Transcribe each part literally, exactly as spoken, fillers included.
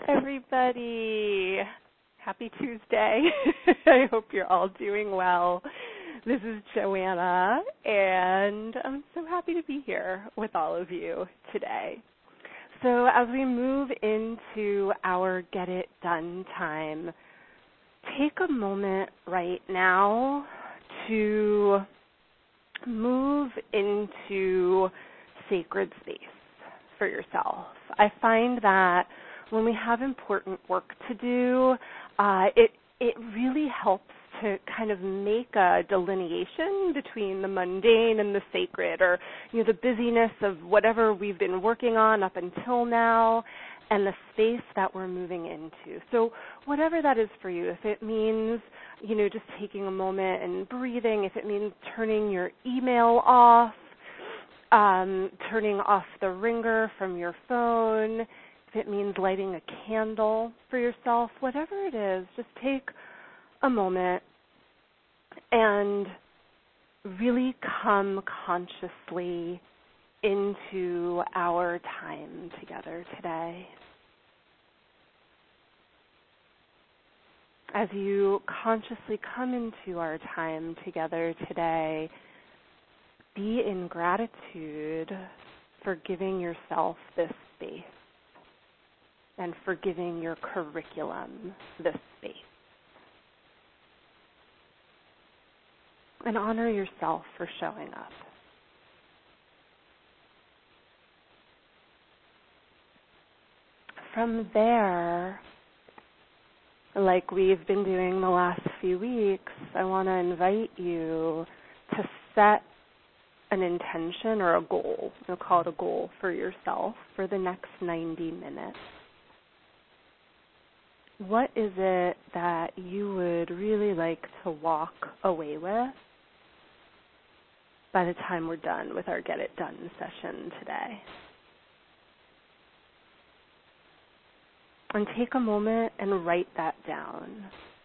everybody. Happy Tuesday. I hope you're all doing well. This is Joanna, and I'm so happy to be here with all of you today. So as we move into our Get It Done time, take a moment right now to move into sacred space for yourself. I find that when we have important work to do, uh, it it really helps to kind of make a delineation between the mundane and the sacred, or you know, the busyness of whatever we've been working on up until now, and the space that we're moving into. So whatever that is for you, if it means, you know, just taking a moment and breathing, if it means turning your email off, um, turning off the ringer from your phone, if it means lighting a candle for yourself, whatever it is, just take a moment and really come consciously into our time together today. As you consciously come into our time together today, be in gratitude for giving yourself this space and for giving your curriculum this space. And honor yourself for showing up. From there, like we've been doing the last few weeks, I want to invite you to set an intention or a goal. We'll call it a goal for yourself for the next ninety minutes. What is it that you would really like to walk away with by the time we're done with our Get It Done session today? And take a moment and write that down.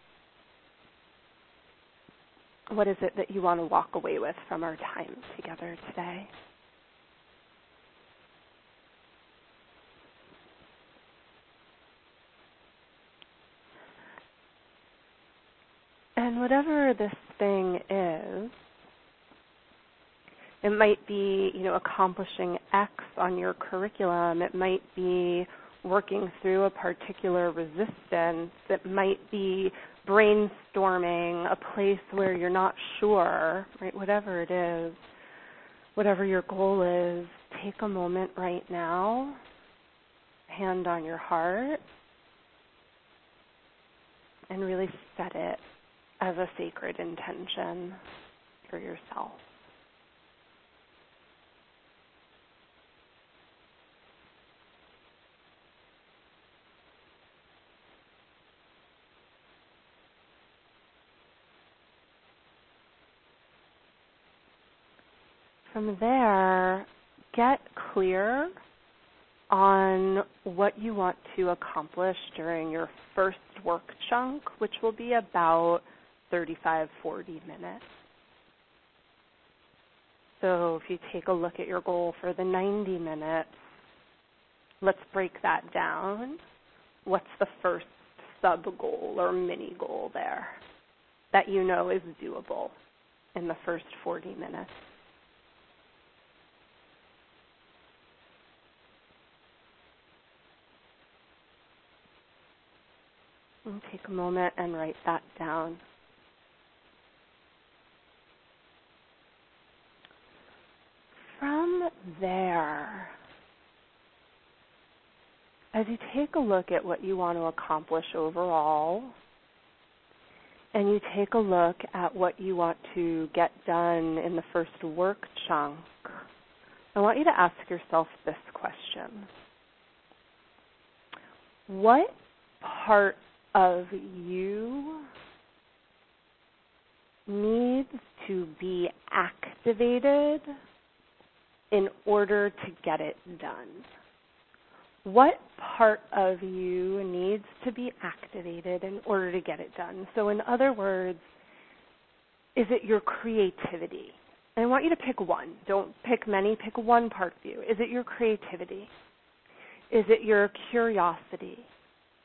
What is it that you want to walk away with from our time together today? And whatever this thing is, it might be, you know, accomplishing X on your curriculum. It might be working through a particular resistance. It might be brainstorming a place where you're not sure, right? Whatever it is, whatever your goal is, take a moment right now, hand on your heart, and really set it as a sacred intention for yourself. From there, get clear on what you want to accomplish during your first work chunk, which will be about thirty-five, forty minutes. So if you take a look at your goal for the ninety minutes, let's break that down. What's the first sub-goal or mini-goal there that you know is doable in the first forty minutes? And take a moment and write that down. From there, as you take a look at what you want to accomplish overall, and you take a look at what you want to get done in the first work chunk, I want you to ask yourself this question. What part of you needs to be activated in order to get it done? What part of you needs to be activated in order to get it done? So in other words, is it your creativity? And I want you to pick one. Don't pick many. Pick one part of you. Is it your creativity? Is it your curiosity?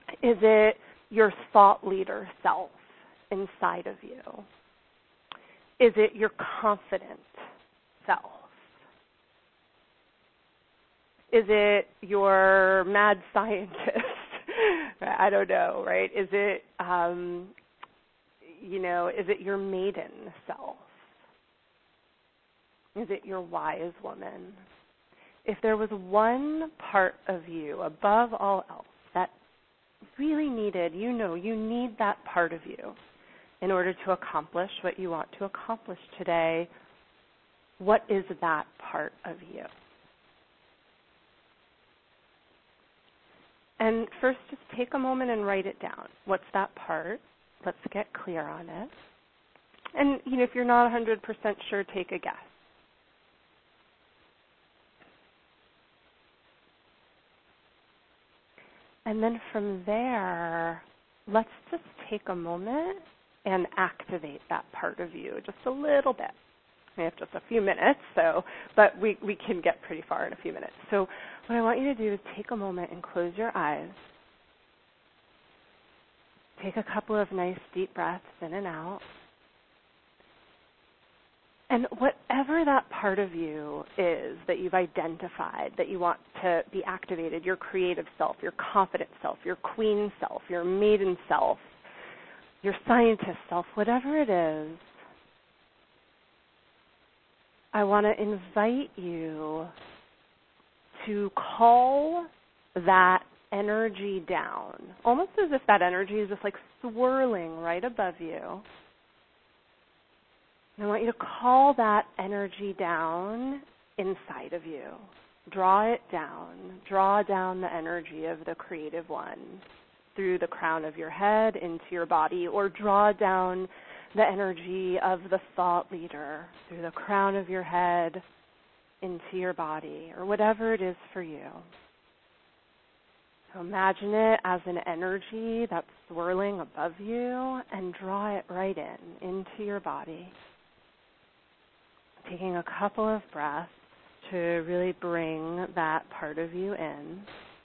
Is it your thought leader self inside of you? Is it your confident self? Is it your mad scientist? I don't know, right? Is it, um, you know, is it your maiden self? Is it your wise woman? If there was one part of you above all else that really needed, you know, you need that part of you in order to accomplish what you want to accomplish today, what is that part of you? And first, just take a moment and write it down. What's that part? Let's get clear on it. And, you know, if you're not one hundred percent sure, take a guess. And then from there, let's just take a moment and activate that part of you just a little bit. We have just a few minutes, so but we, we can get pretty far in a few minutes. So what I want you to do is take a moment and close your eyes. Take a couple of nice deep breaths in and out. And whatever that part of you is that you've identified, that you want to be activated, your creative self, your confident self, your queen self, your maiden self, your scientist self, whatever it is, I want to invite you to call that energy down, almost as if that energy is just like swirling right above you. And I want you to call that energy down inside of you. Draw it down. Draw down the energy of the creative one through the crown of your head into your body, or draw down the energy of the thought leader through the crown of your head into your body, or whatever it is for you. So imagine it as an energy that's swirling above you and draw it right in, into your body. Taking a couple of breaths to really bring that part of you in.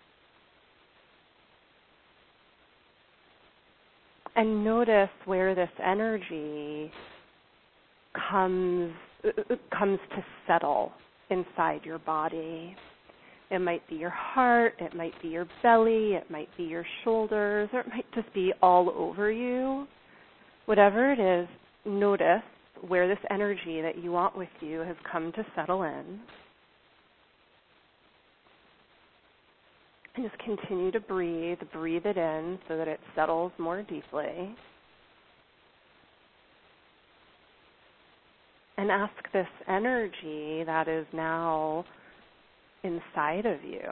And notice where this energy comes comes to settle inside your body. It might be your heart, it might be your belly, it might be your shoulders, or it might just be all over you. Whatever it is, notice where this energy that you want with you has come to settle in. And just continue to breathe. Breathe it in so that it settles more deeply. And ask this energy that is now inside of you.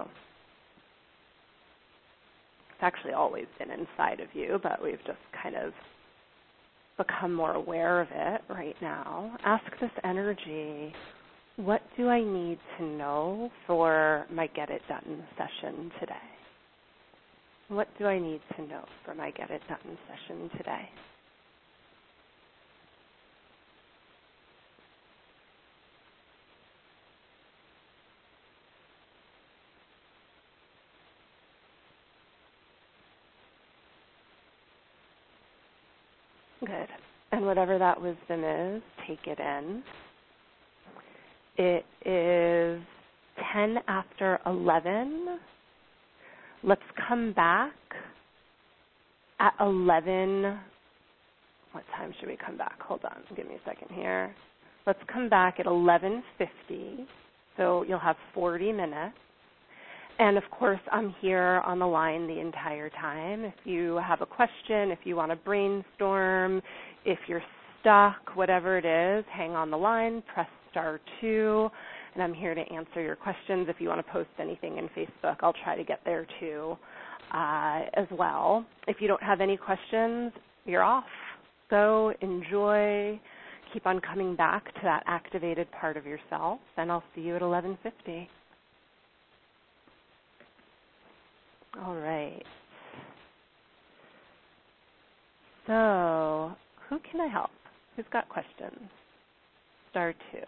It's actually always been inside of you, but we've just kind of become more aware of it right now. Ask this energy, what do I need to know for my Get It Done session today? What do I need to know for my Get It Done session today? Good. And whatever that wisdom is, take it in. It is ten after eleven. Let's come back at eleven. What time should we come back? Hold on. Give me a second here. Let's come back at eleven fifty. So you'll have forty minutes. And, of course, I'm here on the line the entire time. If you have a question, if you want to brainstorm, if you're stuck, whatever it is, hang on the line, press star two, and I'm here to answer your questions. If you want to post anything in Facebook, I'll try to get there too uh, as well. If you don't have any questions, you're off. Go, enjoy, keep on coming back to that activated part of yourself, and I'll see you at eleven fifty. All right. So, who can I help? Who's got questions? Star two.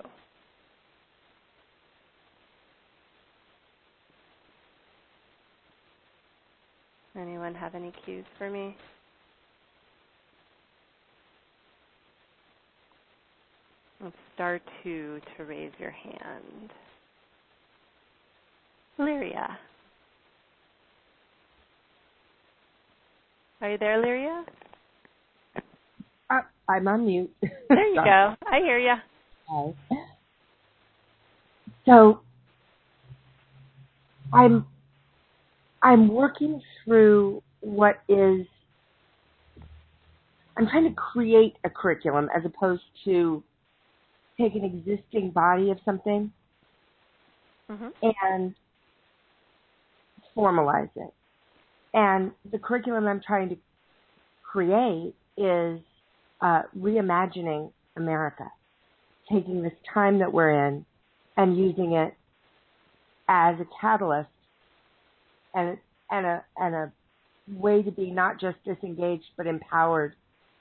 Anyone have any cues for me? It's star two to raise your hand. Lyria. Are you there, Lyria? Uh, I'm on mute. There you go. I hear you. Okay. So I'm I'm working through what is I'm trying to create a curriculum as opposed to take an existing body of something Mm-hmm. and formalize it. And the curriculum I'm trying to create is uh, reimagining America, taking this time that we're in and using it as a catalyst and and a and a way to be not just disengaged but empowered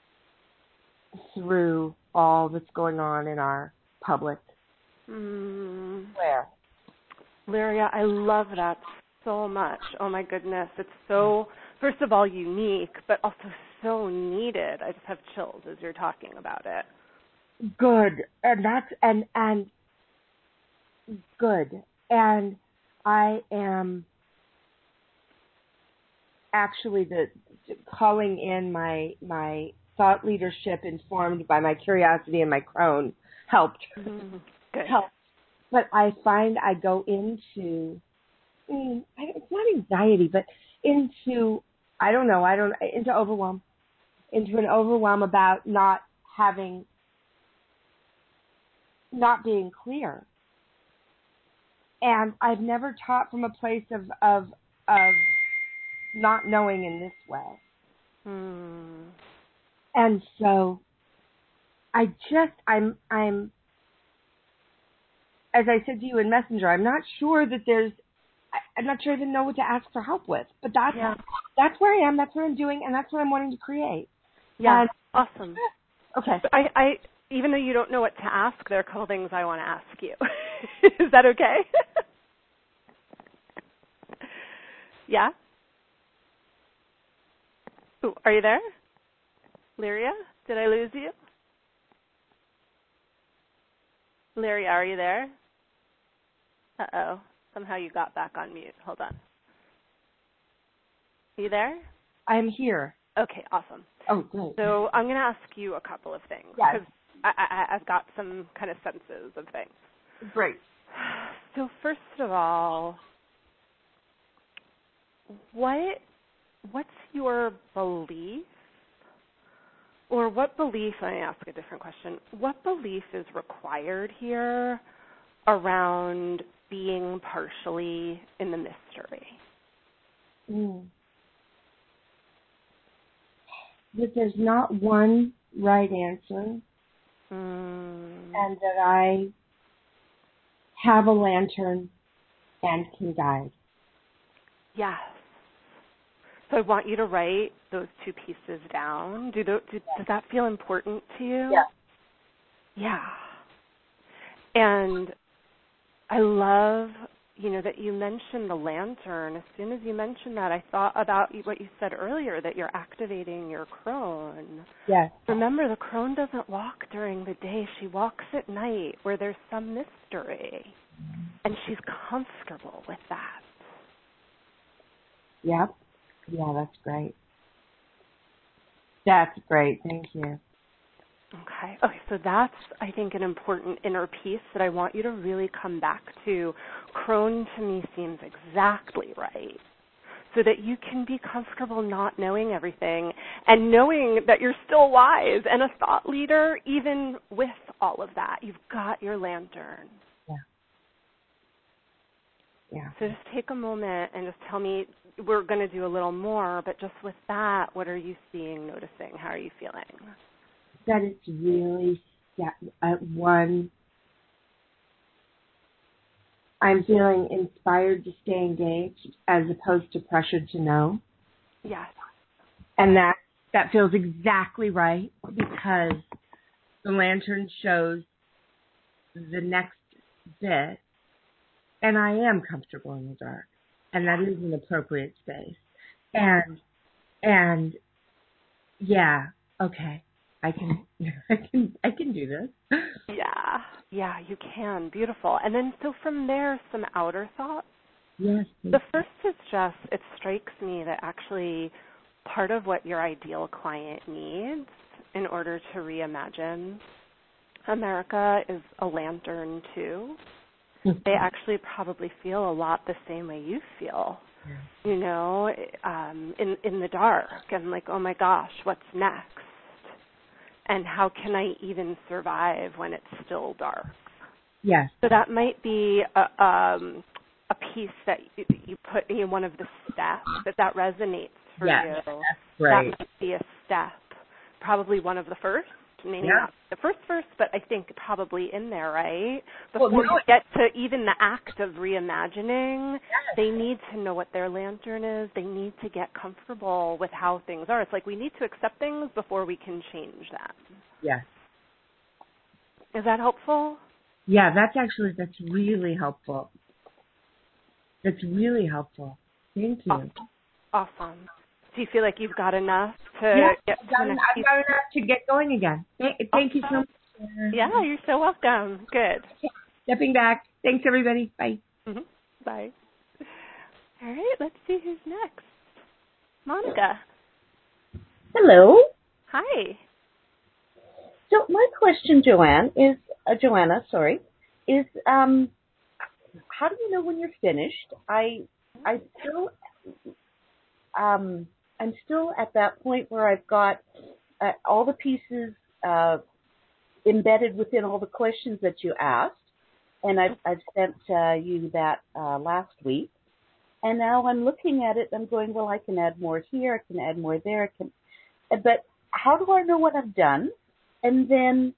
through all that's going on in our public Mm. square. Lyria, I love that so much. Oh my goodness. It's so, first of all, unique, but also so needed. I just have chills as you're talking about it. Good. And that's and and good. And I am actually the calling in my my thought leadership informed by my curiosity and my crone helped. Mm-hmm. Good. Helped. But I find I go into mm, I, it's not anxiety, but into I don't know, I don't into overwhelm. Into an overwhelm about not having not being clear. And I've never taught from a place of of of not knowing in this way. Mm. And so I just I'm I'm as I said to you in Messenger, I'm not sure that there's I, I'm not sure I even know what to ask for help with. But that's Yeah. that's where I am, that's what I'm doing, and that's what I'm wanting to create. Yeah. And, Awesome. okay. I, I, even though you don't know what to ask, there are a couple things I want to ask you. Is that okay? Yeah? Ooh, are you there? Lyria? Did I lose you? Lyria, are you there? Uh-oh. Somehow you got back on mute. Hold on. Are you there? I'm here. Okay, awesome. Oh, great. So I'm going to ask you a couple of things Yes. because I, I, I've got some kind of senses of things. Great. So first of all, what what's your belief, or what belief? Let me ask a different question. What belief is required here around being partially in the mystery? Mm. That there's not one right answer, Mm. and that I have a lantern and can guide. Yes. So I want you to write those two pieces down. Do, the, do does that feel important to you? Yeah. Yeah. And I love, you know, that you mentioned the lantern. As soon as you mentioned that, I thought about what you said earlier, that you're activating your crone. Yes. Remember, the crone doesn't walk during the day. She walks at night where there's some mystery. And she's comfortable with that. Yep. Yeah, that's great. That's great. Thank you. Okay. Okay, so that's, I think, an important inner piece that I want you to really come back to. Crone to me seems exactly right. So that you can be comfortable not knowing everything and knowing that you're still wise and a thought leader even with all of that. You've got your lantern. Yeah. Yeah. So just take a moment and just tell me, we're going to do a little more, but just with that, what are you seeing, noticing? How are you feeling? That it's really uh, one. I'm feeling inspired to stay engaged as opposed to pressured to know. Yes. And that, that feels exactly right because the lantern shows the next bit and I am comfortable in the dark and that is an appropriate space. And and yeah, okay. I can I can I can do this. Yeah, yeah, you can. Beautiful. And then so from there, some outer thoughts. Yes. The first is just, it strikes me that actually part of what your ideal client needs in order to reimagine America is a lantern too. They actually probably feel a lot the same way you feel, Yeah. you know, um, in, in the dark and like, oh my gosh, what's next? And how can I even survive when it's still dark? Yes. So that might be a, um, a piece that you, you put in one of the steps, that that resonates for Yes. you. That's great. That might be a step, probably one of the first, maybe Yeah. not the first first, but I think probably in there, right? Before Well, no, you get to even the act of reimagining, yes. they need to know what their lantern is. They need to get comfortable with how things are. It's like we need to accept things before we can change them. Yes. Is that helpful? Yeah, that's actually, that's really helpful. That's really helpful. Thank you. Awesome. Awesome. Do you feel like you've got enough to Yeah, get I've to got, the next I've piece? got enough to get going again. Thank, thank you so Awesome. much. Yeah, you're so welcome. Good. Stepping back. Thanks, everybody. Bye. Mm-hmm. Bye. All right, let's see who's next. Monica. Hello. Hi. So my question, Joanne, is uh, Joanna, sorry, is um, how do you know when you're finished? I I still um, I'm still at that point where I've got uh, all the pieces uh, embedded within all the questions that you asked, and I've I've sent uh, you that uh, last week, and now I'm looking at it. I'm going, well, I can add more here. I can add more there. I can, but how do I know what I've done? And then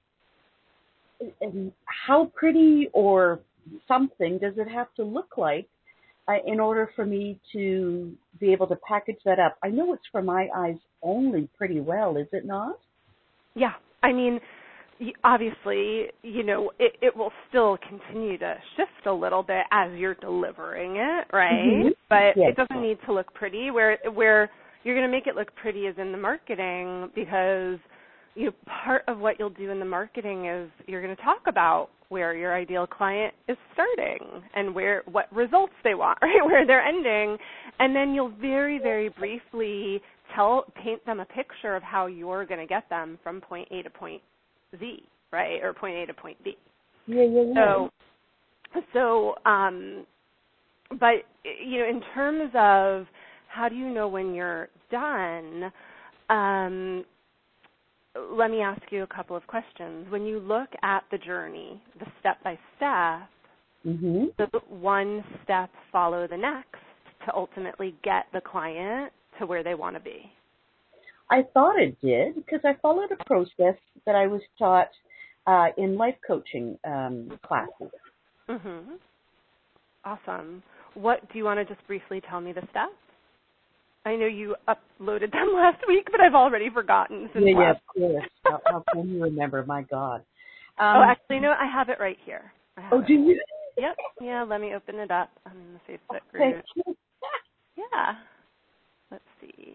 and how pretty or something does it have to look like uh, in order for me to be able to package that up? I know it's for my eyes only pretty well, is it not? Yeah, I mean, y- obviously, you know, it, it will still continue to shift a little bit as you're delivering it, right? Mm-hmm. But Yes. it doesn't need to look pretty. Where where you're going to make it look pretty is in the marketing, because you know, part of what you'll do in the marketing is you're going to talk about where your ideal client is starting and where what results they want, right? Where they're ending, and then you'll very, very briefly tell paint them a picture of how you're going to get them from point A to point Z, right? Or point A to point B. Yeah, yeah, yeah. So, so, um, but you know, in terms of how do you know when you're done? Um, let me ask you a couple of questions. When you look at the journey, the step by step, Mm-hmm. does one step follow the next to ultimately get the client to where they want to be? I thought it did because I followed a process that I was taught uh, in life coaching um, classes. Mhm. Awesome. What do you want to just briefly tell me the steps? I know you uploaded them last week, but I've already forgotten since Yeah, yeah, last. of course. how, how can you remember? My God. Um, Oh, actually, no, I have it right here. I have oh, it. do you? Yep. Yeah, let me open it up on the Facebook Thank group. you. Yeah. Let's see.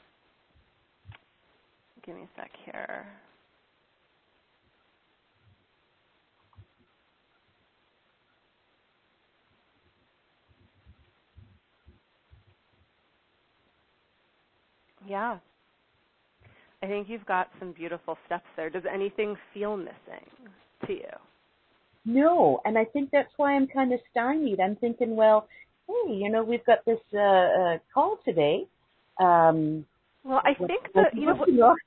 Give me a sec here. Yeah. I think you've got some beautiful steps there. Does anything feel missing to you? No, and I think that's why I'm kind of stymied. I'm thinking, well, hey, you know, we've got this uh, uh, call today. Um, Well, I what, think what that, you you know, working on?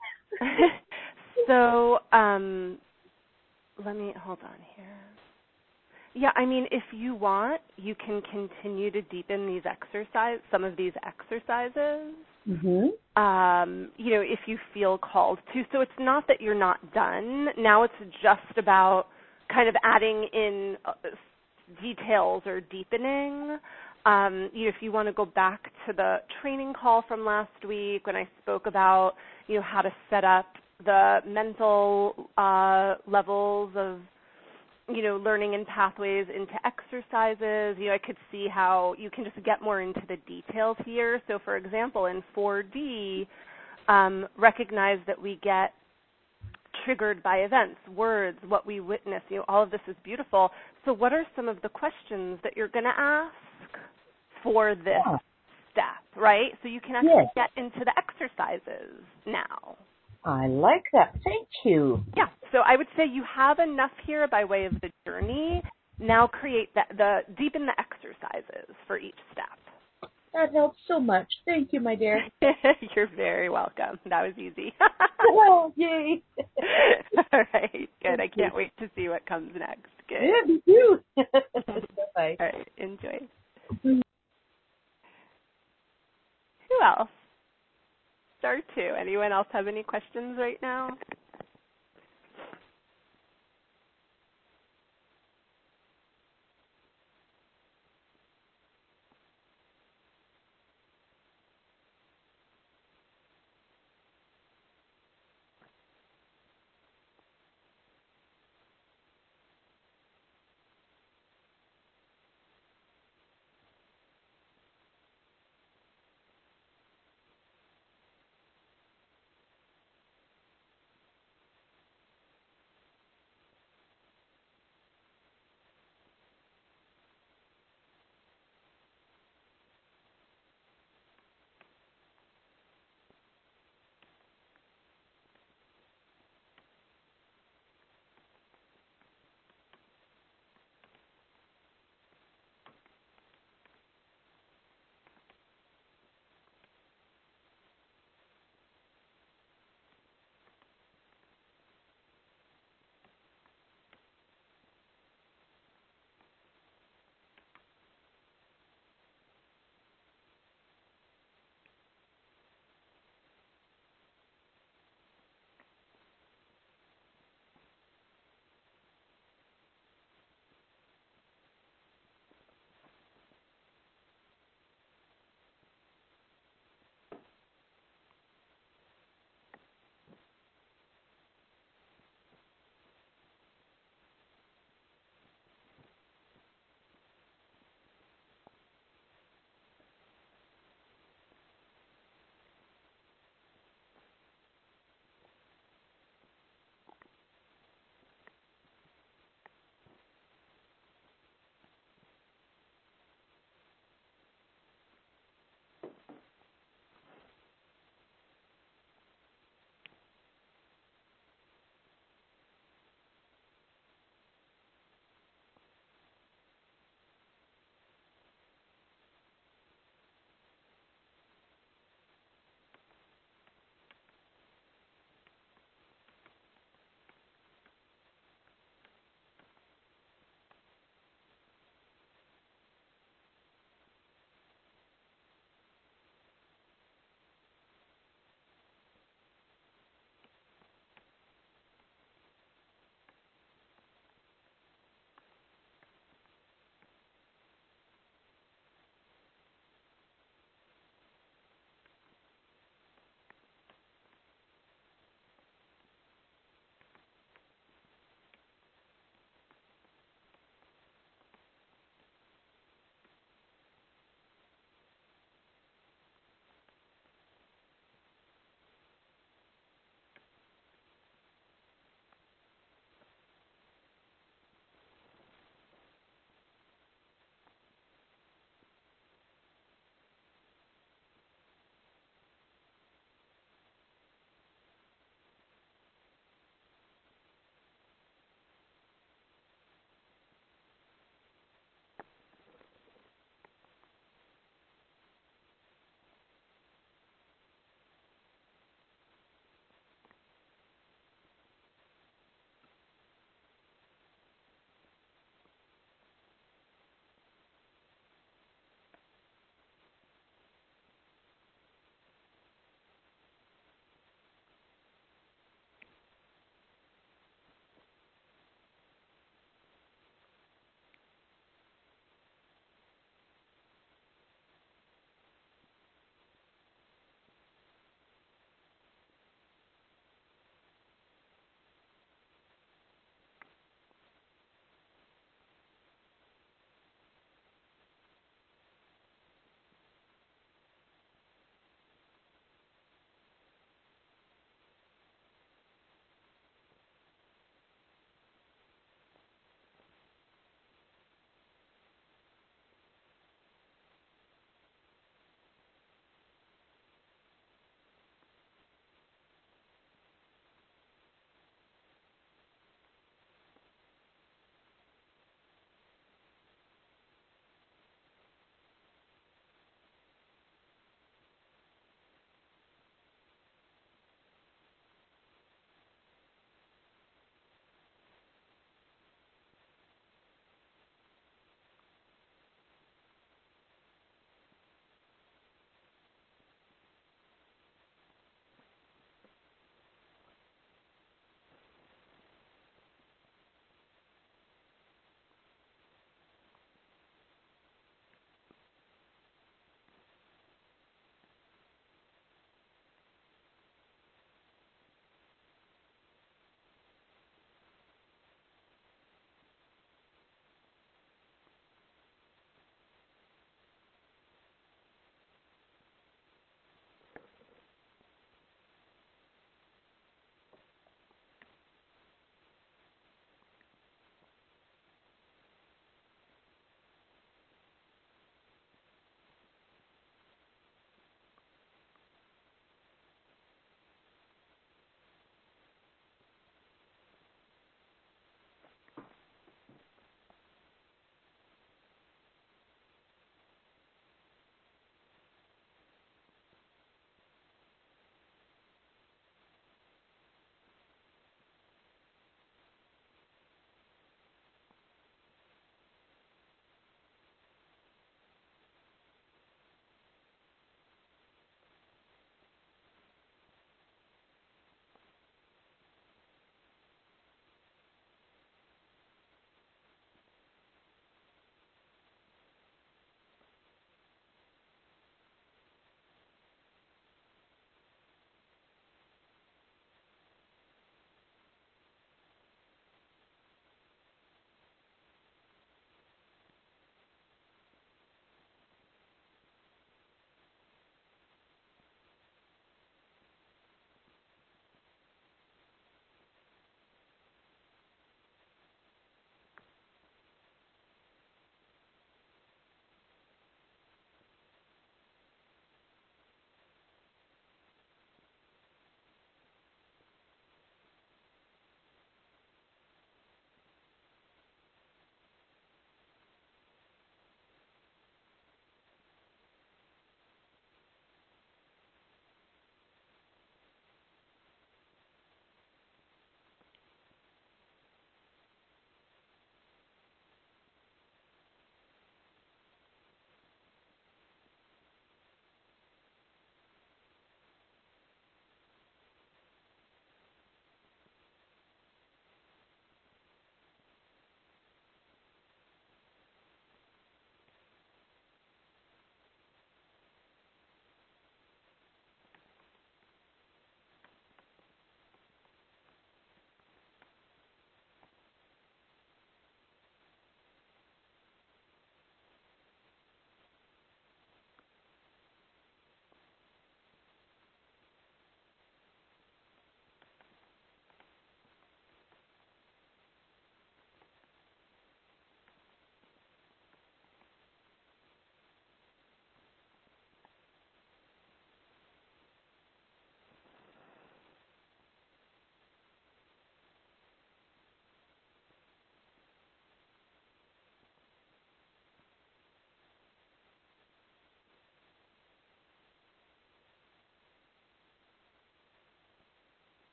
so um, let me, hold on here. Yeah, I mean, if you want, you can continue to deepen these exercise, some of these exercises, Mm-hmm. um, you know, if you feel called to. So it's not that you're not done. Now it's just about kind of adding in uh, details or deepening. Um, you know, if you want to go back to the training call from last week when I spoke about, you know, how to set up the mental uh, levels of you know, learning in pathways into exercises. You know, I could see how you can just get more into the details here. So, for example, in four D, um, recognize that we get triggered by events, words, what we witness. You know, all of this is beautiful. So what are some of the questions that you're going to ask for this Yeah. step, right? So you can actually Yes. get into the exercises now. I like that. Thank you. Yeah, so I would say you have enough here by way of the journey. Now create the, the deepen the exercises for each step. That helps so much. Thank you, my dear. You're very welcome. That was easy. Oh, yay. All right, good. I can't wait to see what comes next. Good. Yeah, me too. Bye. All right, enjoy. Who else? Star two. Anyone else have any questions right now?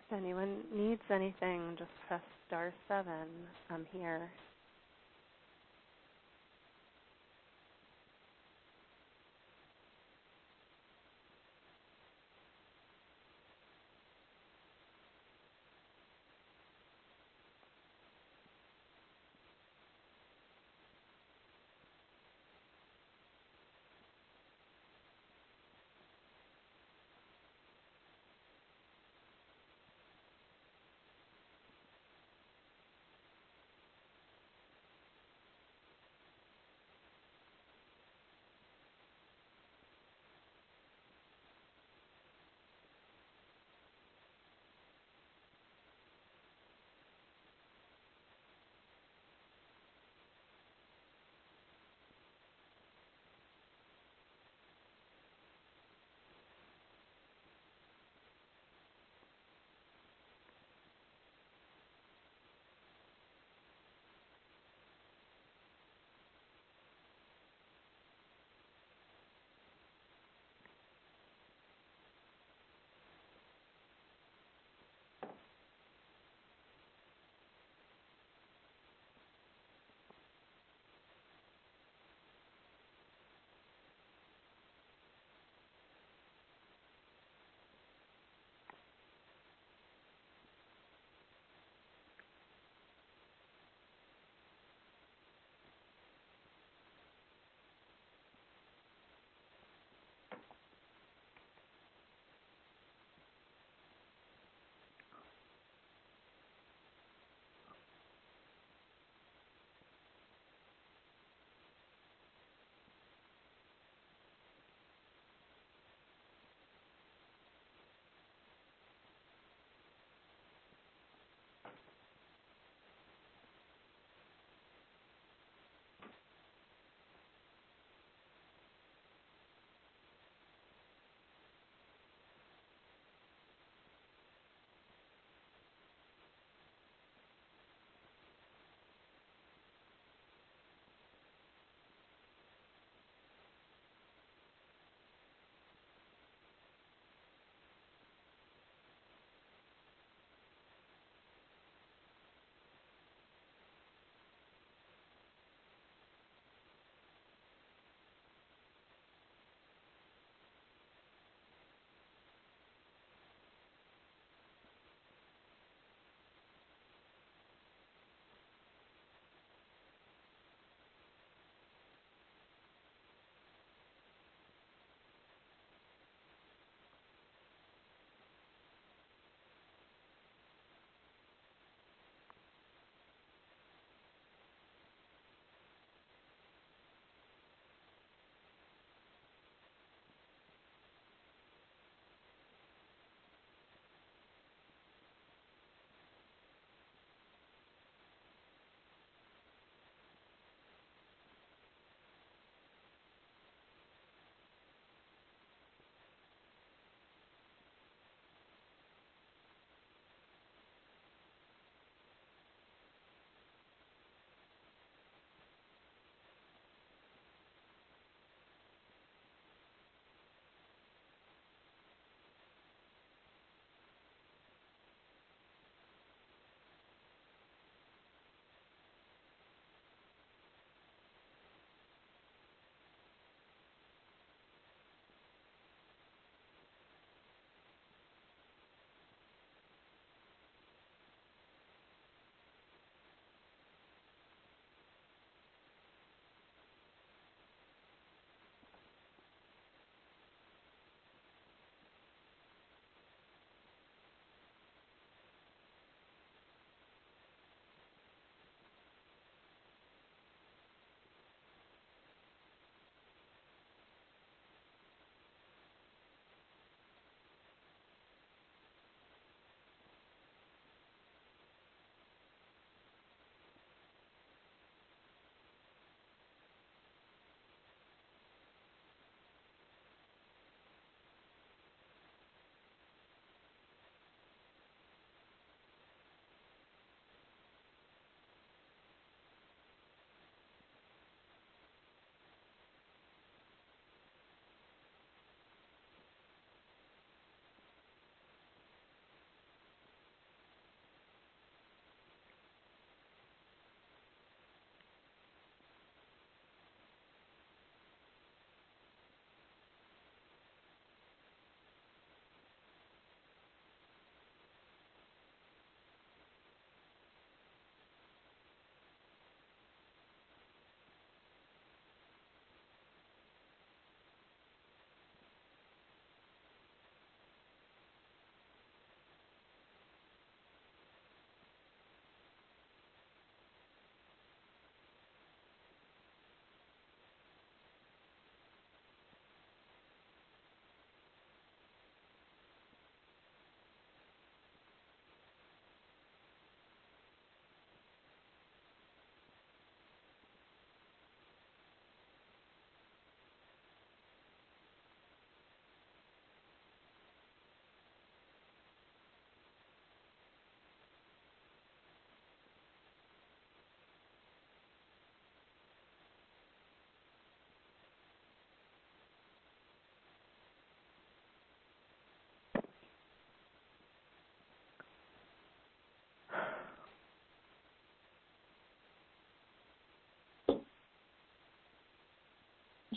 If anyone needs anything, just press star seven. I'm here.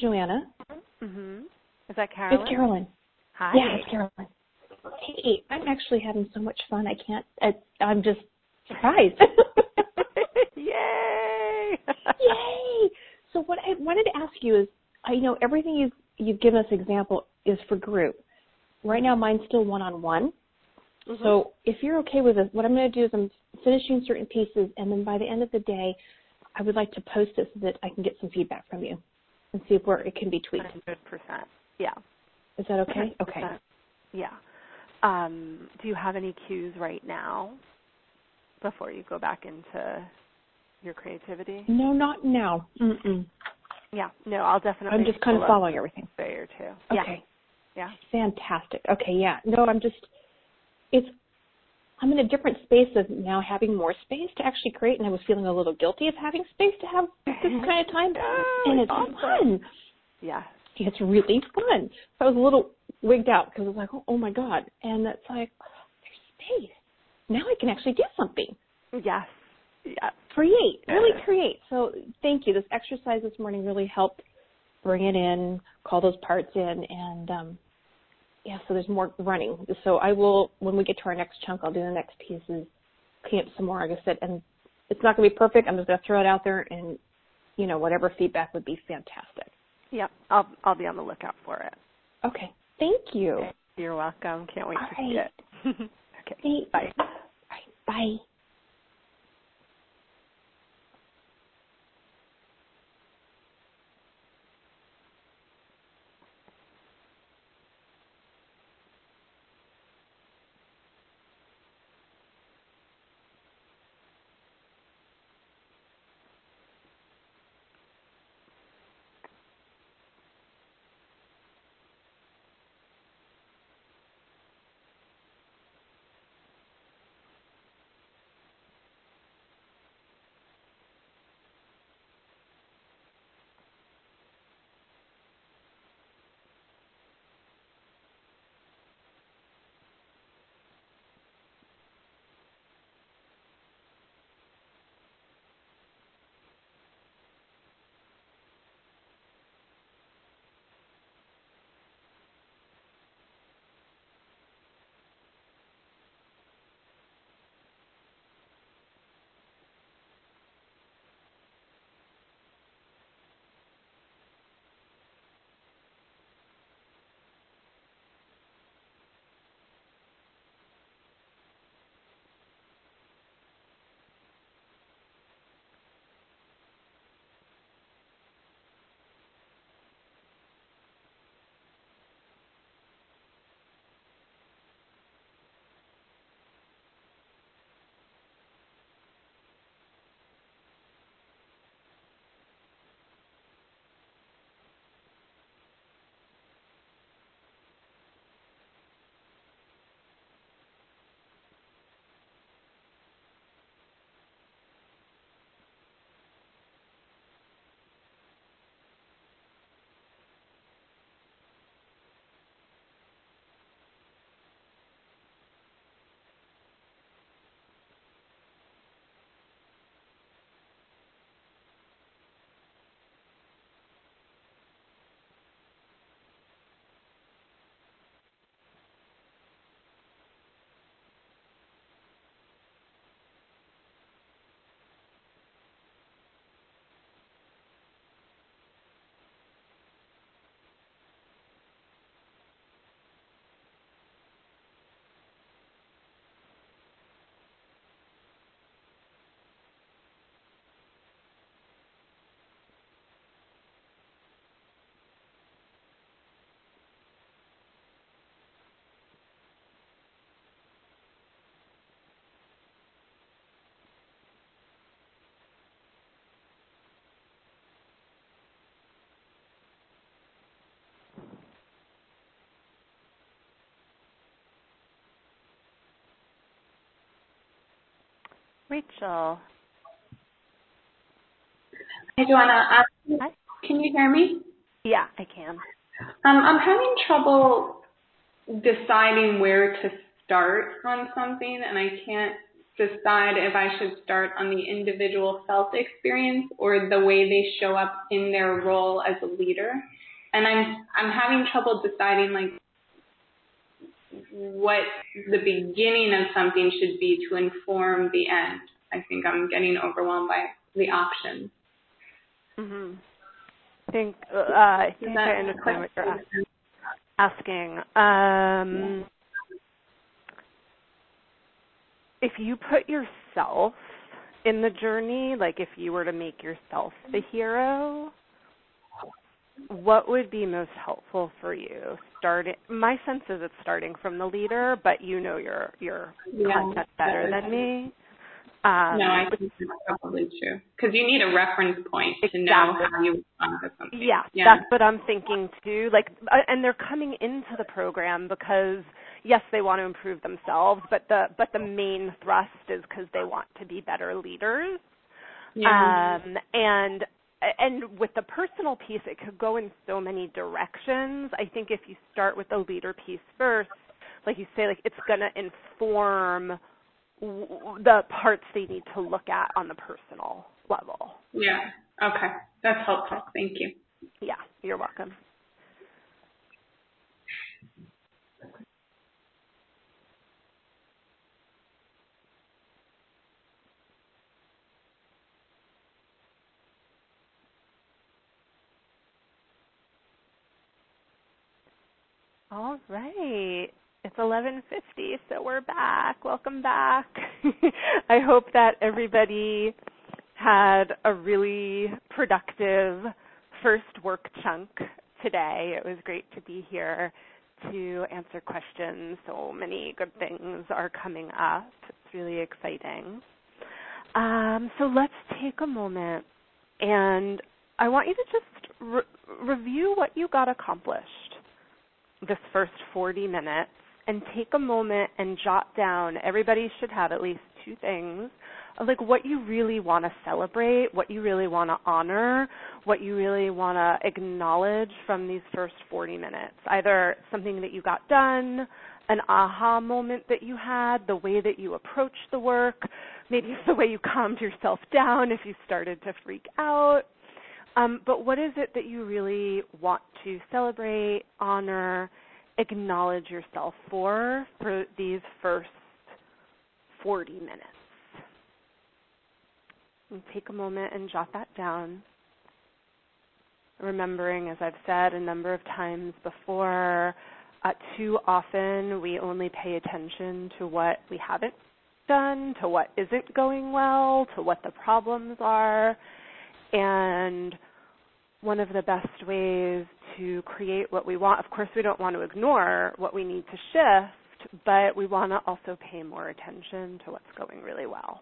Joanna. Mm-hmm. Is that Carolyn? It's Carolyn. Hi. Yeah, it's Carolyn. Hey, I'm actually having so much fun. I can't, I, I'm just surprised. Yay! Yay! So what I wanted to ask you is, I know everything you've, you've given us example is for group. Right now mine's still one-on-one. Mm-hmm. So if you're okay with it, what I'm going to do is I'm finishing certain pieces, and then by the end of the day, I would like to post it so that I can get some feedback from you and see if where it can be tweaked. one hundred percent. Yeah. Is that okay? one hundred percent. Okay. Yeah. Um, do you have any cues right now before you go back into your creativity? No, not now. Mm-mm. Yeah. No, I'll definitely. I'm just kind of following everything. Day or two. Okay. Yeah. Fantastic. Okay. Yeah. No, I'm just. It's. I'm in a different space of now having more space to actually create, and I was feeling a little guilty of having space to have this kind of time, no, and it's awesome. fun. Yeah. It's really fun. So I was a little wigged out because I was like, oh, oh my God. And it's like, oh, there's space. Now I can actually do something. Yes. Yes. Create. Really create. So thank you. This exercise this morning really helped bring it in, call those parts in, and um, yeah, so there's more running. So I will, when we get to our next chunk, I'll do the next pieces, clean up some more, like I said, and it's not going to be perfect. I'm just going to throw it out there, and, you know, whatever feedback would be fantastic. Yep, I'll I'll be on the lookout for it. Okay, thank you. Okay. You're welcome. Can't wait All to right. see it. Okay, Thanks. bye. All right, bye. Rachel. Hi, Joanna. Um, Hi. can you hear me? Yeah, I can. Um, I'm having trouble deciding where to start on something, and I can't decide if I should start on the individual felt experience or the way they show up in their role as a leader. And I'm I'm having trouble deciding like what the beginning of something should be to inform the end. I think I'm getting overwhelmed by the options. Mm-hmm. I think uh, I think I understand what you're asking. Um, if you put yourself in the journey, like if you were to make yourself the hero, what would be most helpful for you? Starting, my sense is it's starting from the leader, but you know your your yeah, content better than me. Um, no, I think that's probably true. Because you need a reference point to exactly. know how you respond to something. Yeah, yeah, that's what I'm thinking too. Like, and they're coming into the program because yes, they want to improve themselves, but the but the main thrust is because they want to be better leaders. yeah. Um, and and with the personal piece, it could go in so many directions. I think if you start with the leader piece first, like you say, like it's going to inform the parts they need to look at on the personal level. Yeah. Okay. That's helpful. Thank you. Yeah, you're welcome. All right. It's eleven fifty, so we're back. Welcome back. I hope that everybody had a really productive first work chunk today. It was great to be here to answer questions. So many good things are coming up. It's really exciting. Um, so let's take a moment, and I want you to just re- review what you got accomplished this first forty minutes, and take a moment and jot down. Everybody should have at least two things of like what you really want to celebrate, what you really want to honor, what you really want to acknowledge from these first forty minutes. Either something that you got done, an aha moment that you had, the way that you approached the work, maybe it's the way you calmed yourself down if you started to freak out. Um, but what is it that you really want to celebrate, honor, acknowledge yourself for for these first forty minutes? And take a moment and jot that down. Remembering, as I've said a number of times before, uh, too often we only pay attention to what we haven't done, to what isn't going well, to what the problems are. And one of the best ways to create what we want, of course we don't want to ignore what we need to shift, but we want to also pay more attention to what's going really well.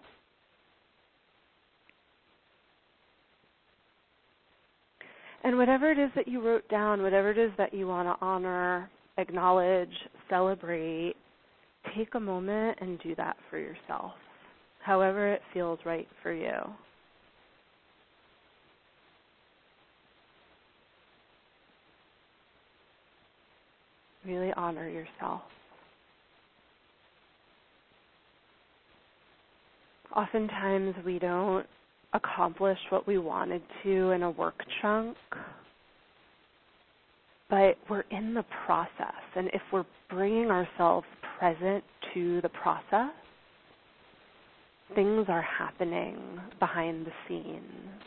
And whatever it is that you wrote down, whatever it is that you want to honor, acknowledge, celebrate, take a moment and do that for yourself, however it feels right for you. Really honor yourself. Oftentimes we don't accomplish what we wanted to in a work chunk, but we're in the process. And if we're bringing ourselves present to the process, things are happening behind the scenes.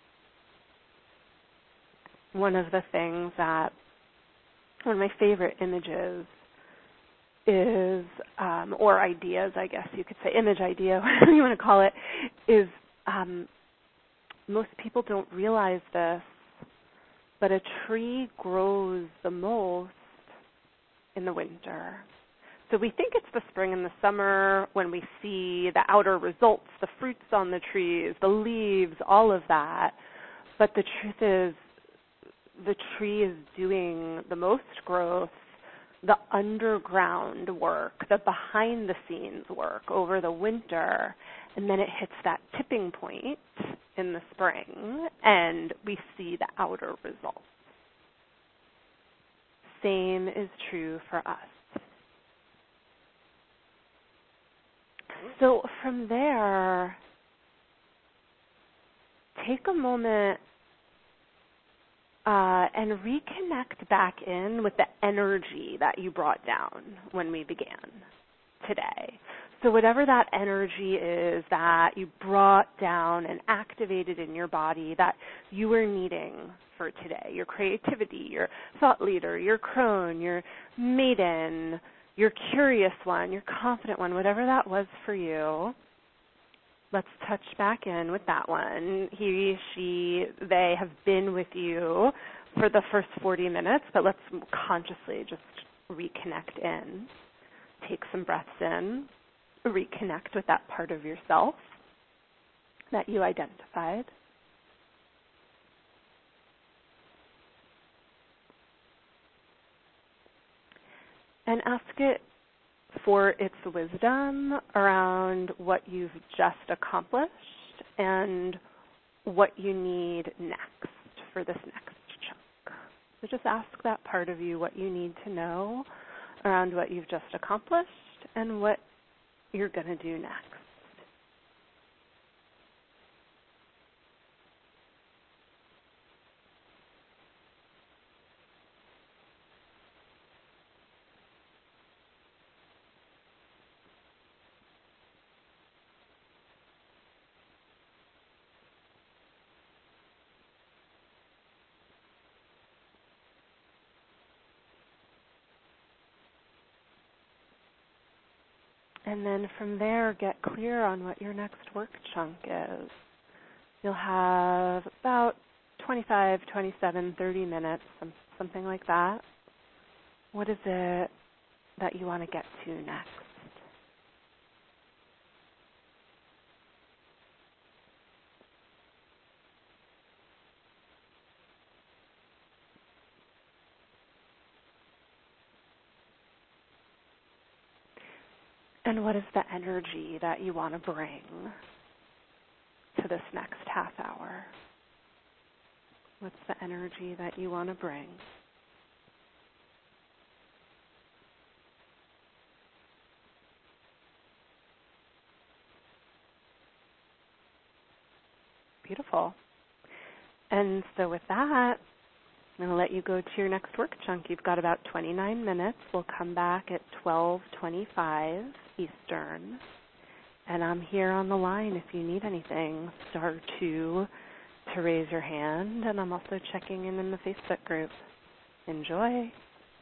One of the things that, one of my favorite images is, um, or ideas, I guess you could say, image idea, whatever you want to call it, is um, most people don't realize this, but a tree grows the most in the winter. So we think it's the spring and the summer when we see the outer results, the fruits on the trees, the leaves, all of that. But the truth is, the tree is doing the most growth, the underground work, the behind-the-scenes work over the winter, and then it hits that tipping point in the spring, and we see the outer results. Same is true for us. So from there, take a moment uh, and reconnect back in with the energy that you brought down when we began today. So whatever that energy is that you brought down and activated in your body that you were needing for today, your creativity, your thought leader, your crone, your maiden, your curious one, your confident one, whatever that was for you, let's touch back in with that one. He, she, they have been with you for the first forty minutes, but let's consciously just reconnect in. Take some breaths in. Reconnect with that part of yourself that you identified. And ask it for its wisdom around what you've just accomplished and what you need next for this next chunk. So just ask that part of you what you need to know around what you've just accomplished and what you're going to do next. And then from there, get clear on what your next work chunk is. You'll have about twenty-five, twenty-seven, thirty minutes, something like that. What is it that you want to get to next? And what is the energy that you want to bring to this next half hour? What's the energy that you want to bring? Beautiful. And so with that, I'm going to let you go to your next work chunk. You've got about twenty-nine minutes. We'll come back at twelve twenty-five Eastern. And I'm here on the line if you need anything. Star two to raise your hand. And I'm also checking in in the Facebook group. Enjoy.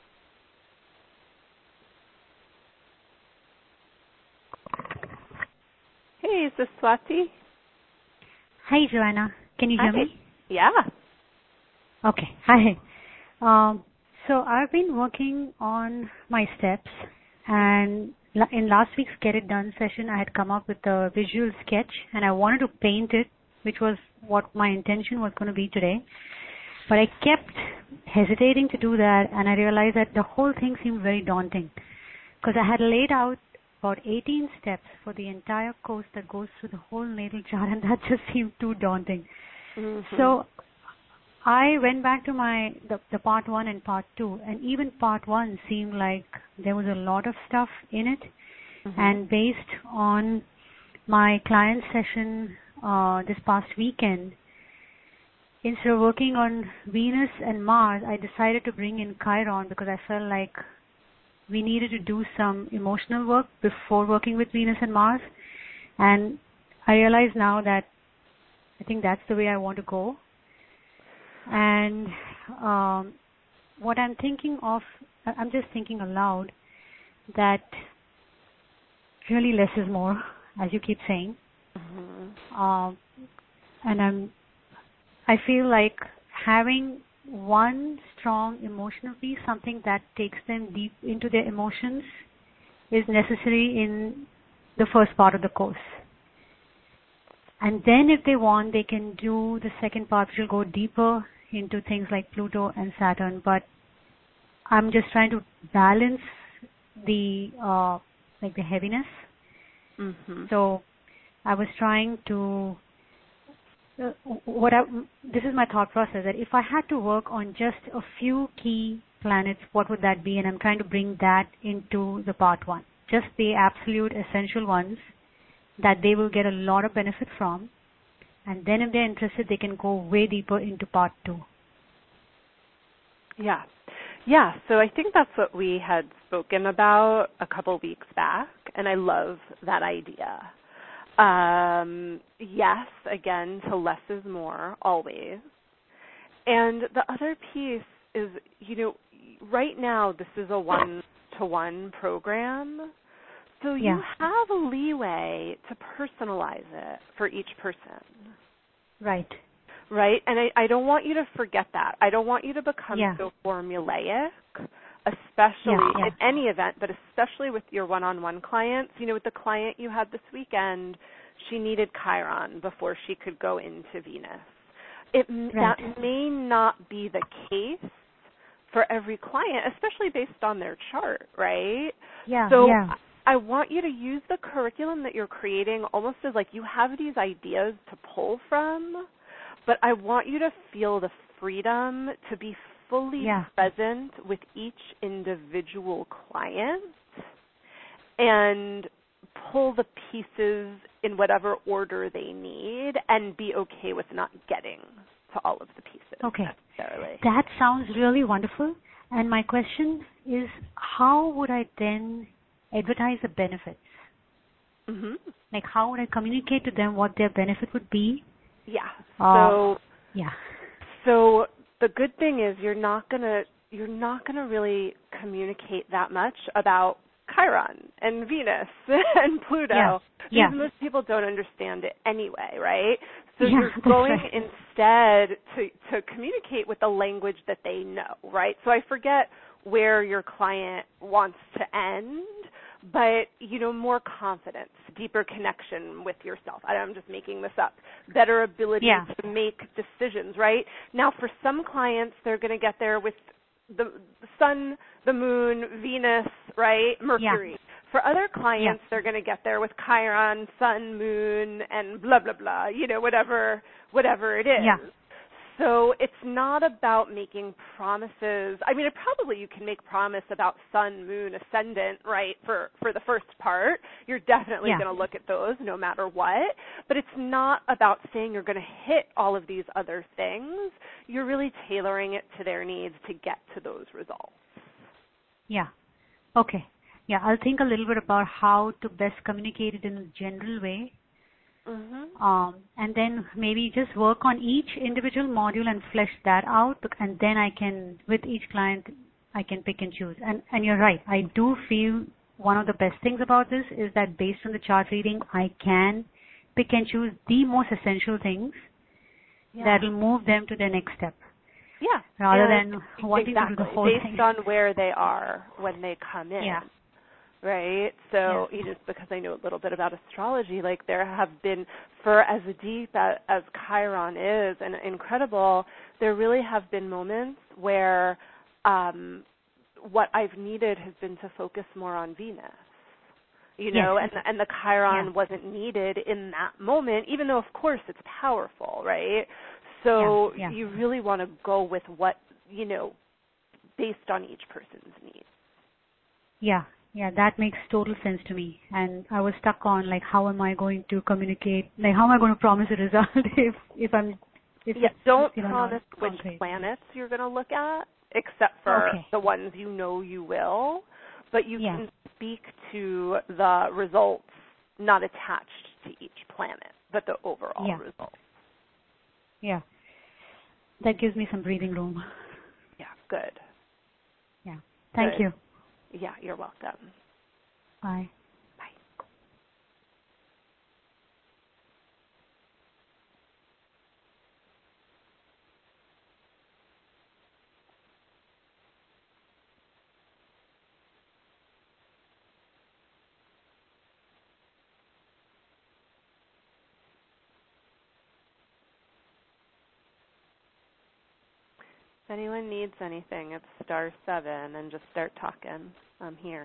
Hey, is this Swati? Hi, Joanna. Can you hear Hi. me? Yeah. Okay. Hi. Um, so I've been working on my steps, and in last week's Get It Done session, I had come up with a visual sketch, and I wanted to paint it, which was what my intention was going to be today. But I kept hesitating to do that, and I realized that the whole thing seemed very daunting because I had laid out about eighteen steps for the entire course that goes through the whole natal chart, and that just seemed too daunting. Mm-hmm. So I went back to my the, the part one and part two, and even part one seemed like there was a lot of stuff in it. Mm-hmm. And based on my client session uh, this past weekend, instead of working on Venus and Mars, I decided to bring in Chiron because I felt like we needed to do some emotional work before working with Venus and Mars. And I realize now that I think that's the way I want to go. And um, what I'm thinking of, I'm just thinking aloud that really less is more, as you keep saying. Mm-hmm. Um, and I'm, I feel like having one strong emotional piece, something that takes them deep into their emotions, is necessary in the first part of the course. And then if they want, they can do the second part, which will go deeper into things like Pluto and Saturn. But I'm just trying to balance the uh, like the heaviness. Mm-hmm. So I was trying to. Uh, what I, this is my thought process, that if I had to work on just a few key planets, what would that be? And I'm trying to bring that into the part one, just the absolute essential ones, that they will get a lot of benefit from. And then if they're interested, they can go way deeper into part two. Yeah. Yeah, so I think that's what we had spoken about a couple weeks back, and I love that idea. Um, yes, again, to less is more, always. And the other piece is, you know, right now this is a one-to-one program, so Yeah. you have a leeway to personalize it for each person. Right. Right? And I, I don't want you to forget that. I don't want you to become Yeah. so formulaic, especially Yeah, yeah. at any event, but especially with your one-on-one clients. You know, with the client you had this weekend, she needed Chiron before she could go into Venus. It, Right. That may not be the case for every client, especially based on their chart, right? Yeah, So yeah. I want you to use the curriculum that you're creating almost as like you have these ideas to pull from, but I want you to feel the freedom to be fully Yeah. present with each individual client and pull the pieces in whatever order they need and be okay with not getting to all of the pieces Okay. necessarily. That sounds really wonderful. And my question is, how would I then advertise the benefits? Mm-hmm. Like, how would I communicate to them what their benefit would be? Yeah. Uh, So yeah. So the good thing is you're not gonna you're not gonna really communicate that much about Chiron and Venus and Pluto. Yeah. Because Yeah. most people don't understand it anyway, right? So Yeah, you're that's going right. instead to, to communicate with the language that they know, right? So I forget where your client wants to end, but, you know, more confidence, deeper connection with yourself. I- I'm just making this up. Better ability Yeah. to make decisions, right? Now, for some clients, they're going to get there with the sun, the moon, Venus, right, Mercury. Yeah. For other clients, Yeah. they're going to get there with Chiron, sun, moon, and blah, blah, blah, you know, whatever, whatever it is. Yeah. So it's not about making promises. I mean, it probably you can make promise about sun, moon, ascendant, right, for, for the first part. You're definitely Yeah. going to look at those no matter what. But it's not about saying you're going to hit all of these other things. You're really tailoring it to their needs to get to those results. Yeah. Okay. Yeah, I'll think a little bit about how to best communicate it in a general way. Mm-hmm. Um, and then maybe just work on each individual module and flesh that out, and then I can, with each client, I can pick and choose. And and you're right, I do feel one of the best things about this is that based on the chart reading, I can pick and choose the most essential things Yeah. that will move them to their next step, Yeah. rather And than wanting exactly. to do the whole based thing. on where they are when they come in. Yeah. Right? So, Yeah. you know, just because I know a little bit about astrology, like there have been, for as deep as, as Chiron is and incredible, there really have been moments where um, what I've needed has been to focus more on Venus. You know, Yes. and and the Chiron Yeah. wasn't needed in that moment, even though of course it's powerful, right? So Yeah, yeah. you really want to go with what, you know, based on each person's needs. Yeah, yeah, that makes total sense to me. And I was stuck on like, how am I going to communicate? Like, how am I going to promise a result if if I'm if Yeah, it's, don't you know, promise not which concrete. planets you're going to look at, except for Okay. the ones you know you will. But you Yeah. can speak to the results not attached to each planet, but the overall Yeah. results. Yeah, that gives me some breathing room. Yeah, good. Yeah, thank Good. you. Yeah, you're welcome. Bye. Bye. If anyone needs anything, it's star seven and just start talking. I'm here.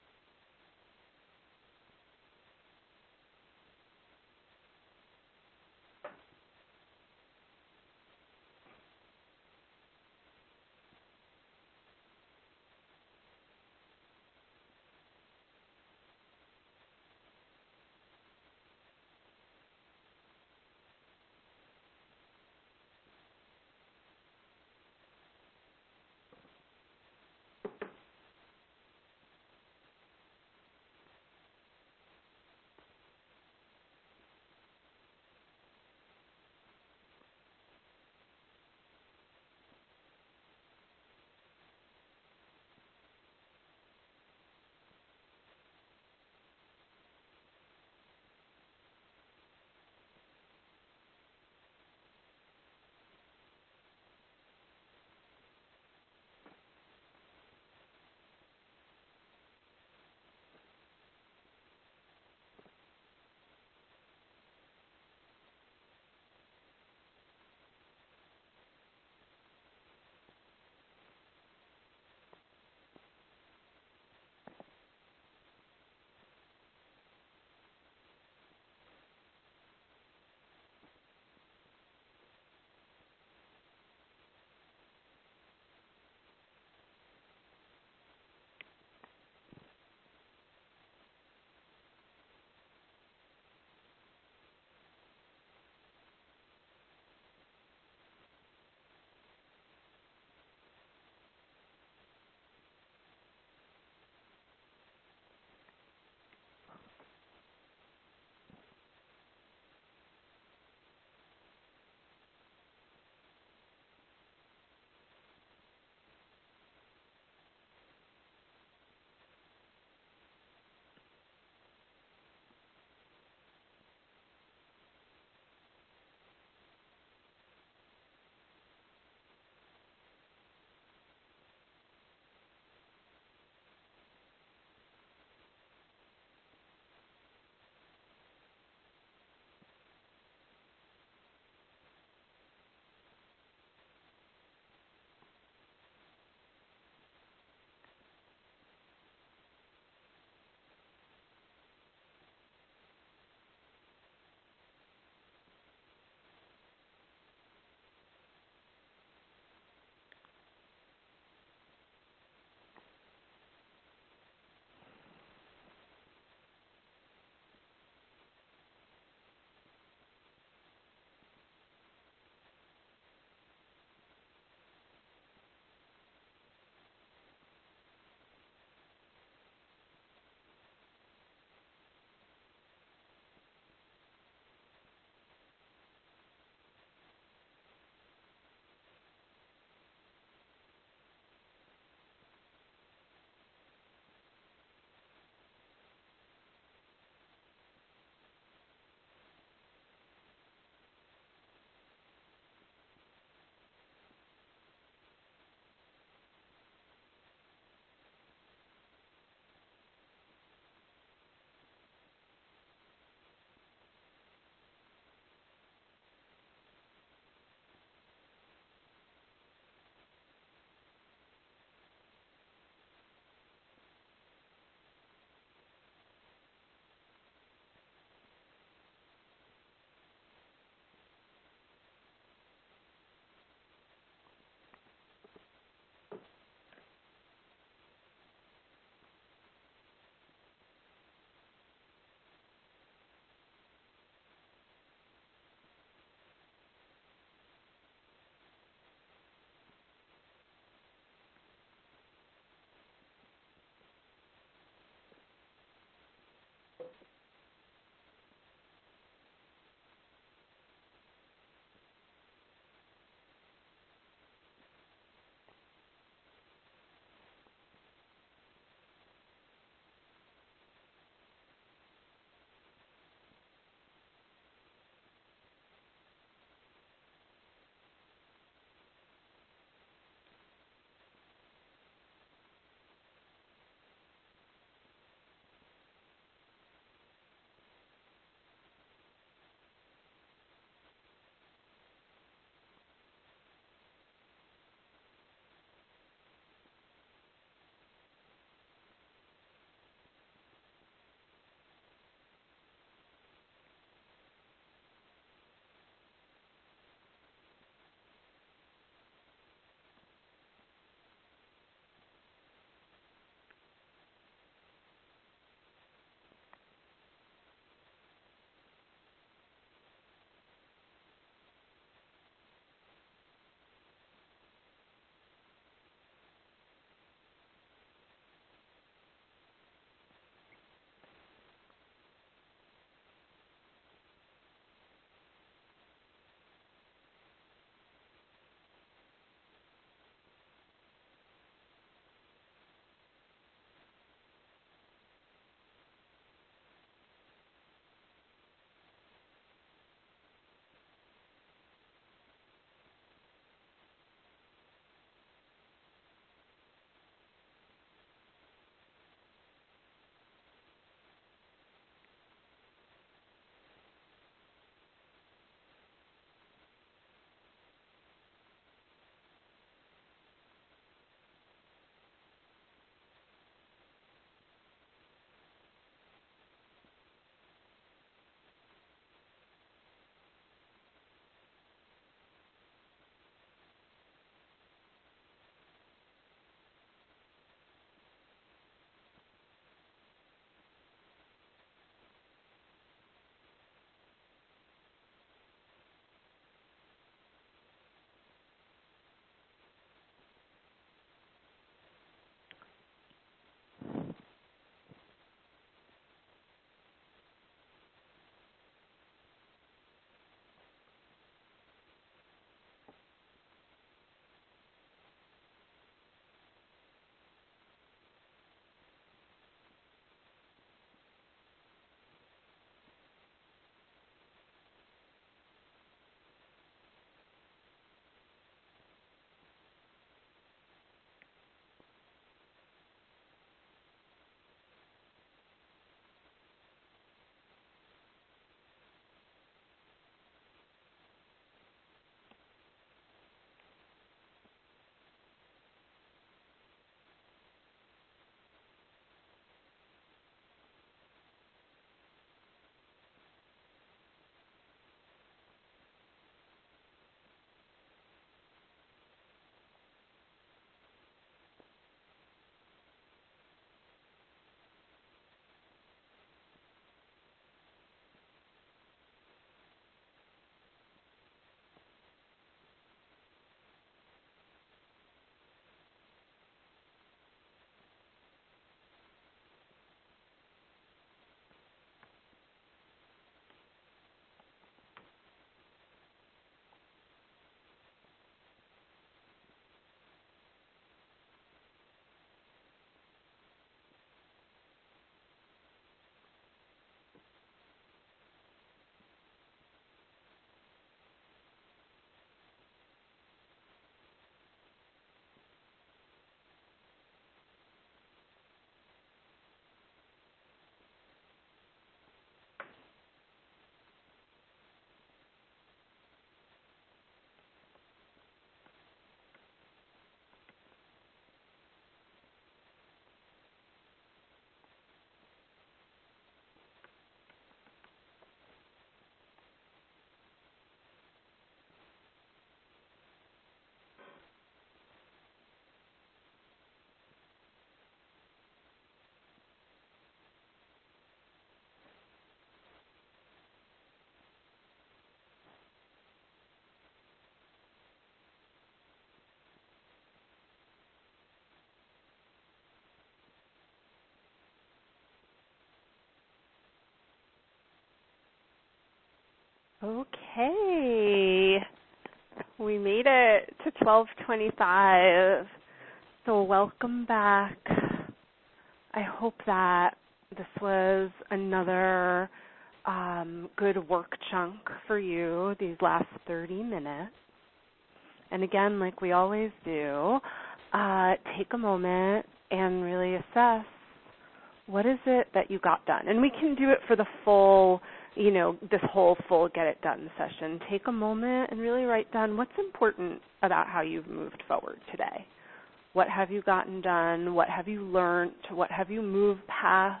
Okay. We made it to twelve twenty-five. So welcome back. I hope that this was another um, good work chunk for you these last thirty minutes. And again, like we always do, uh, take a moment and really assess, what is it that you got done? And we can do it for the full, you know, this whole full Get It Done session. Take a moment and really write down what's important about how you've moved forward today. What have you gotten done? What have you learned? What have you moved past?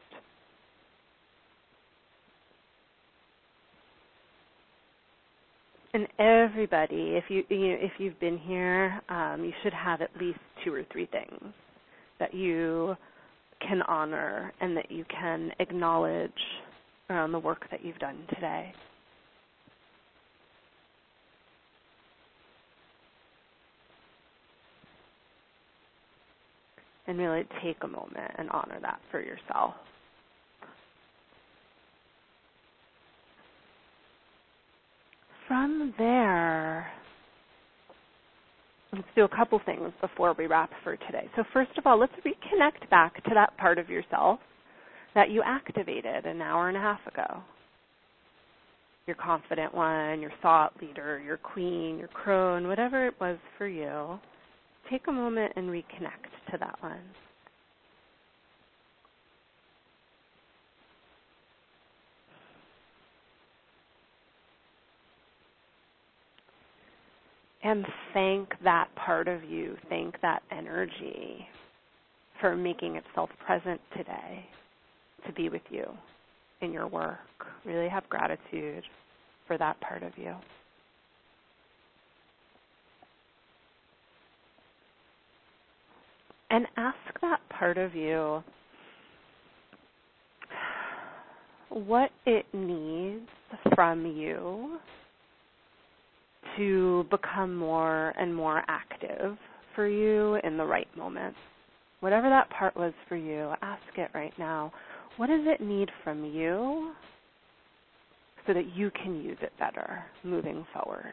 And everybody, if you, you know, if you've been here, um, you should have at least two or three things that you can honor and that you can acknowledge around the work that you've done today. And really take a moment and honor that for yourself. From there, let's do a couple things before we wrap for today. So first of all, let's reconnect back to that part of yourself that you activated an hour and a half ago. Your confident one, your thought leader, your queen, your crone, whatever it was for you. Take a moment and reconnect to that one. And thank that part of you, thank that energy for making itself present today to be with you in your work. Really have gratitude for that part of you. And ask that part of you what it needs from you to become more and more active for you in the right moment. Whatever that part was for you, ask it right now. What does it need from you so that you can use it better moving forward?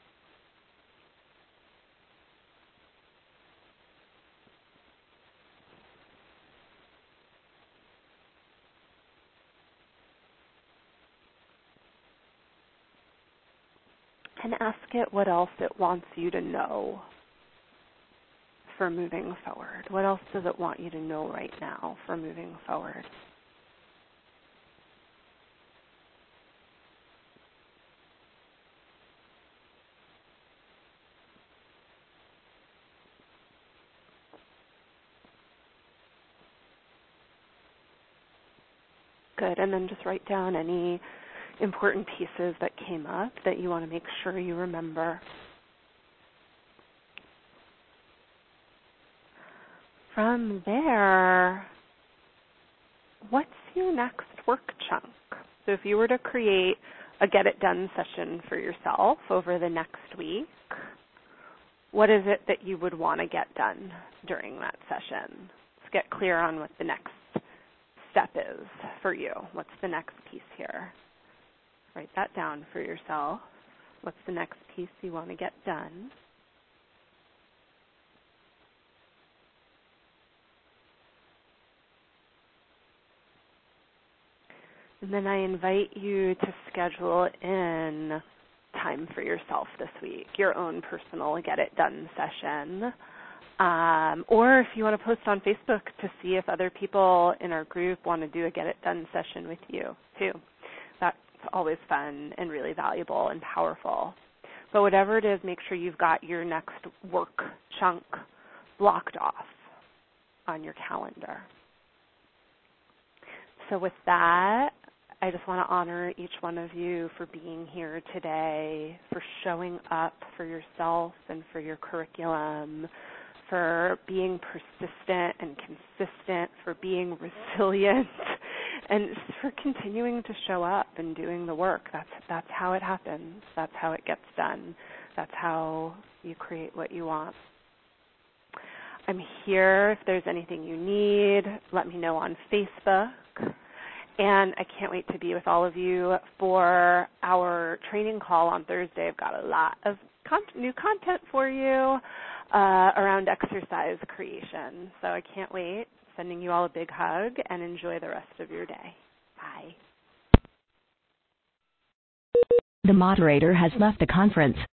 And ask it what else it wants you to know for moving forward. What else does it want you to know right now for moving forward? Good. And then just write down any important pieces that came up that you want to make sure you remember. From there, what's your next work chunk? So if you were to create a Get It Done session for yourself over the next week, what is it that you would want to get done during that session? Let's get clear on what the next step is for you. What's the next piece here? Write that down for yourself. What's the next piece you want to get done? And then I invite you to schedule in time for yourself this week, your own personal Get It Done session. Um, or if you want to post on Facebook to see if other people in our group want to do a Get It Done session with you too. That's always fun and really valuable and powerful. But whatever it is, make sure you've got your next work chunk blocked off on your calendar. So with that, I just want to honor each one of you for being here today, for showing up for yourself and for your curriculum, for being persistent and consistent, for being resilient, and for continuing to show up and doing the work. That's that's how it happens. That's how it gets done. That's how you create what you want. I'm here if there's anything you need. Let me know on Facebook. And I can't wait to be with all of you for our training call on Thursday. I've got a lot of con- new content for you uh, around exercise creation. So I can't wait. Sending you all a big hug and enjoy the rest of your day. Bye. The moderator has left the conference.